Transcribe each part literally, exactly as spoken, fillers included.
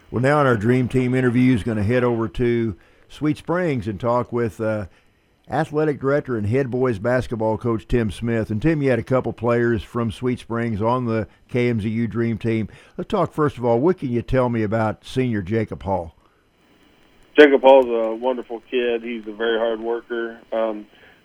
Well, now in our Dream Team interview is going to head over to Sweet Springs and talk with uh, athletic director and head boys basketball coach Tim Smith. And Tim, you had a couple players from Sweet Springs on the K M Z U Dream Team. Let's talk first of all, what can you tell me about senior Jacob Hall? Jacob Hall's a wonderful kid. He's a very hard worker. Um,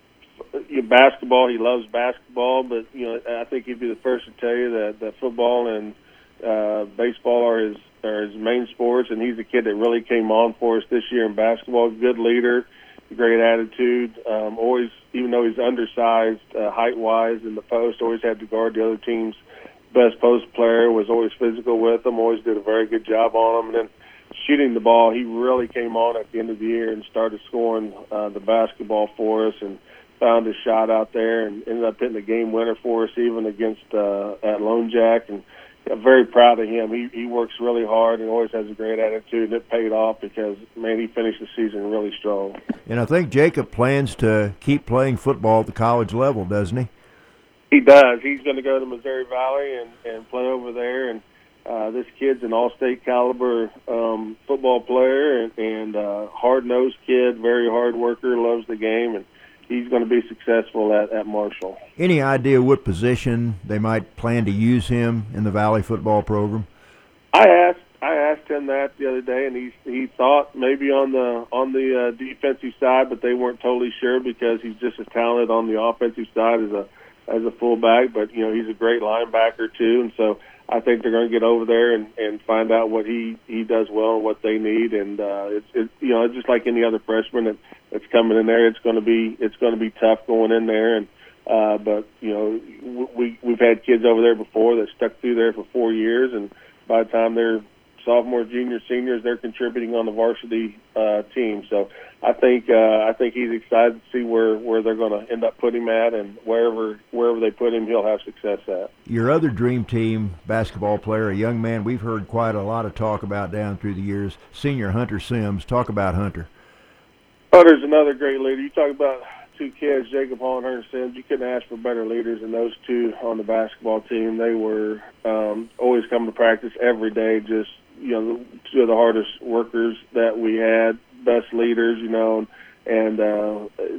basketball, he loves basketball, but you know, I think he'd be the first to tell you that, that football and uh, baseball are his are his main sports, and he's a kid that really came on for us this year in basketball. Good leader, great attitude. Um, always, even though he's undersized, uh, height-wise in the post, always had to guard the other team's best post player. Was always physical with them. Always did a very good job on them. And then shooting the ball, he really came on at the end of the year and started scoring uh, the basketball for us, and found his shot out there and ended up hitting the game winner for us, even against uh, at Lone Jack. And I'm very proud of him. He he works really hard and always has a great attitude, and it paid off because, man, he finished the season really strong. And I think Jacob plans to keep playing football at the college level, doesn't he? He does. He's going to go to Missouri Valley and, and play over there. And uh, this kid's an all-state caliber um, football player and, and uh, hard-nosed kid, very hard worker, loves the game, and he's going to be successful at, at Marshall. Any idea what position they might plan to use him in the Valley football program? I asked I asked him that the other day, and he he thought maybe on the on the uh, defensive side, but they weren't totally sure because he's just as talented on the offensive side as a as a fullback. But you know, he's a great linebacker too, and so I think they're going to get over there and, and find out what he, he does well and what they need. And uh, it's it, you know, just like any other freshman that, that's coming in there, it's going to be it's going to be tough going in there. And uh, but you know, we we've had kids over there before that stuck through there for four years, and by the time they're sophomores, juniors, seniors, they're contributing on the varsity uh, team. So I think uh, I think he's excited to see where, where they're going to end up putting him at, and wherever wherever they put him, he'll have success at. Your other Dream Team basketball player, a young man we've heard quite a lot of talk about down through the years, senior Hunter Sims. Talk about Hunter. Hunter's another great leader. You talk about two kids, Jacob Hall and Hunter Sims. You couldn't ask for better leaders than those two on the basketball team. They were um, always coming to practice every day, just you know, two of the hardest workers that we had, best leaders, you know, and uh,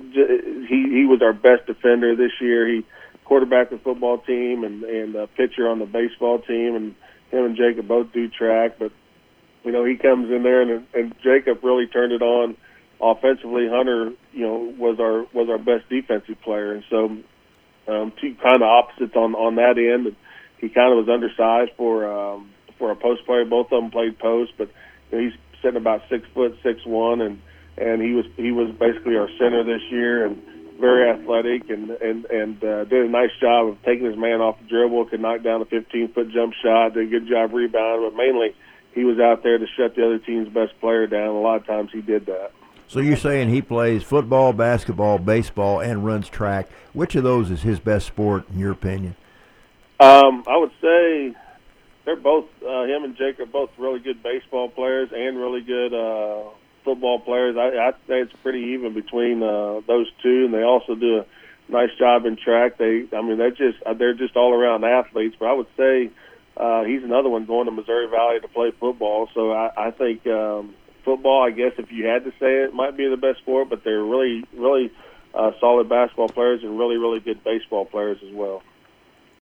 he he was our best defender this year. He quarterbacked the football team and and a pitcher on the baseball team, and him and Jacob both do track. But you know, he comes in there, and and Jacob really turned it on offensively. Hunter, you know, was our was our best defensive player, and so um, two kind of opposites on on that end. And he kind of was undersized for. Um, for a post player. Both of them played post, but you know, he's sitting about six foot six one, and and he was he was basically our center this year, and very athletic, and and and uh, did a nice job of taking his man off the dribble, could knock down a fifteen foot jump shot, did a good job rebounding, but mainly he was out there to shut the other team's best player down. A lot of times he did that. So you're saying he plays football, basketball, baseball, and runs track. Which of those is his best sport, in your opinion? Um, I would say they're both, uh, him and Jacob, both really good baseball players and really good uh, football players. I, I think it's pretty even between uh, those two, and they also do a nice job in track. They, I mean, they're just they're just all around athletes. But I would say uh, he's another one going to Missouri Valley to play football. So I, I think um, football, I guess, if you had to say it, might be the best sport. But they're really, really uh, solid basketball players and really, really good baseball players as well.